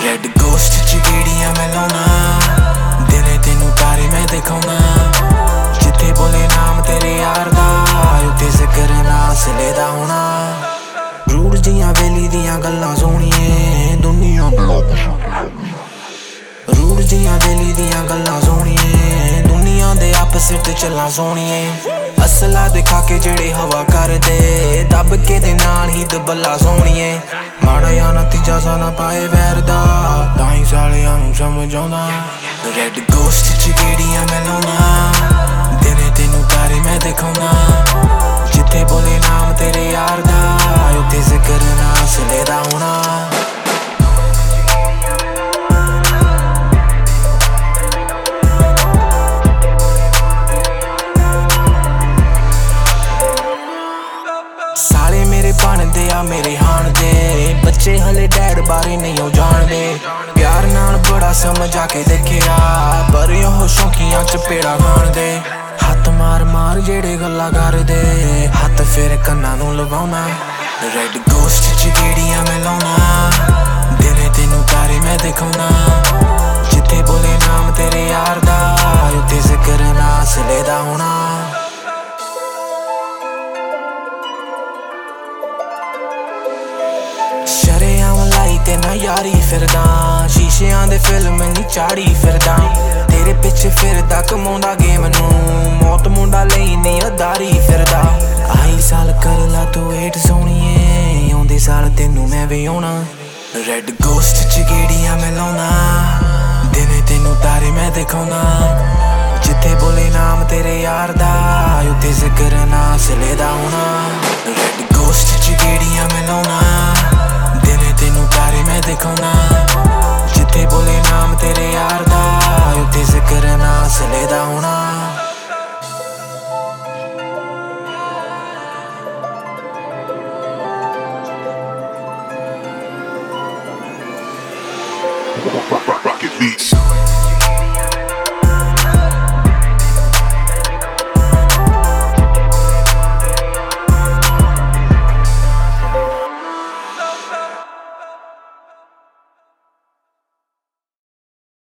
Red ghost ਚ ਗੇੜੀਆਂ ਮੈਂ ਲਾਉਣਾ, ਦਿਨੇ ਤੈਨੂੰ ਤਾਰੇ ਮੈਂ ਦਿਖਾਉਣਾ। ਜਿੱਥੇ ਬੋਲੇ ਨਾਮ ਤੇਰੇ ਯਾਰ ਦਾ, ਉੱਥੇ ਜ਼ਿਕਰ ਨਾ ਅਸਲੇ ਦਾ ਹੋਣਾ। ਰੂੜ ਜੀਆਂ ਵੇਲੀ ਦੀਆਂ ਗੱਲਾਂ ਸੋਹਣੀਏ ਦੁਨੀਆ ਰੂੜ ਜੀਆਂ ਵੇਲੀ ਦੀਆਂ ਗੱਲਾਂ ਸੋਹਣੀਏ, ਦੁਨੀਆ ਦੇ ਆਪਸਿਟ ਚੱਲਾਂ ਸੋਹਣੀਏ। ਅਸਲਾ ਦਿਖਾ ਕੇ ਜਿਹੜੇ ਹਵਾ ਕਰਦੇ, ਦੱਬ ਕੇ ਦੇ ਨਾਲ ਹੀ ਦਬੱਲਾ ਸੋਹਣੀਏ। ਮਾੜਾ ਜਾਂ ਨਤੀਜਾ ਸਾ ਨਾ ਪਾਏ ਵੈਰ ਦਾ, ਤਾਂ ਹੀ ਸਾਲਿਆਂ ਨੂੰ ਸਮਝ ਆਉਂਦਾ। ਰੈਡ ਗੋਸਟ ਚ ਗੇੜੀਆਂ ਮੈਂ ਲਾਉਣਾ, ਦਿਨੇ ਤੈਨੂੰ ਤਾਰੇ ਮੈਂ ਦਿਖਾਉਣਾ। ਜਿੱਥੇ ਬੋਲੇ ਨਾਮ ਤੇਰੇ ਯਾਰ ਦਾ, ਉੱਥੇ ਜ਼ਿਕਰ ਨਾ ਅਸਲੇ ਦਾ ਹੋਣਾ। ਸਾਲੇ ਮੇਰੇ ਬਣਦੇ ਆ ਮੇਰੇ ਹਾਣ ਦੇ, ਬੱਚੇ ਹਲੇ ਡੈਡ ਬਾਰੇ ਨਹੀਂ ਉਹ ਜਾਣਦੇ। ਪਿਆਰ ਨਾਲ ਬੜਾ ਸਮਝ ਆ ਕੇ ਦੇਖਿਆ, ਪਰ ਉਹ ਸ਼ੌਕੀਆਂ ਚ ਪੇੜਾ ਖਾਣਦੇ। ਹੱਥ ਮਾਰ ਮਾਰ ਜਿਹੜੇ ਗੱਲਾਂ ਕਰਦੇ, ਹੱਥ ਫਿਰ ਕੰਨਾਂ ਨੂੰ ਲਵਾਉਣਾ। ਰੈਡ ਗੋਸਟ ਚ ਗੇੜੀਆਂ ਮੈਂ ਲਾਉਣਾ, ਦਿਨੇ ਤੈਨੂੰ ਤਾਰੇ ਮੈਂ ਦਿਖਾਉਣਾ। ਜਿੱਥੇ ਬੋਲੇ ਨਾਮ ਤੇਰੇ ਯਾਰ ਦਾ, ਉੱਥੇ ਜ਼ਿਕਰ ਨਾ ਅਸਲੇ ਦਾ ਹੋਣਾ। ਸ਼ਰੇਆਮ ਲਾਈ ਤੇ ਨਾ ਯਾਰੀ ਫਿਰਦਾ, ਸ਼ੀਸ਼ਿਆਂ ਦੇ ਫਿਲਮ ਨੀ ਚਾੜੀ ਫਿਰਦਾ। ਤੇਰੇ ਪਿੱਛੇ ਫਿਰਦਾ ਕਮਾਉਂਦਾ ਗੇਮ ਨੂੰ, ਮੌਤ ਮੁੰਡਾ ਲਈ ਨੀ ਅਦਾਰੀ ਫਿਰਦਾ। ਆਈ ਸਾਲ ਕਰ ਲਾ ਤੂੰ ਵੇਟ ਸੋਹਣੀਏ, ਆਉਂਦੇ ਸਾਲ ਤੈਨੂੰ ਮੈਂ ਵੀ ਆਉਣਾ। ਰੈਡ ਗੋਸਟ ਚ ਗੇੜੀਆਂ ਮੈਂ ਲਾਉਣਾ, ਦਿਨੇ ਤੈਨੂੰ ਤਾਰੇ ਮੈਂ ਦਿਖਾਉਣਾ। ਜਿੱਥੇ ਬੋਲੇ ਨਾਮ ਤੇਰੇ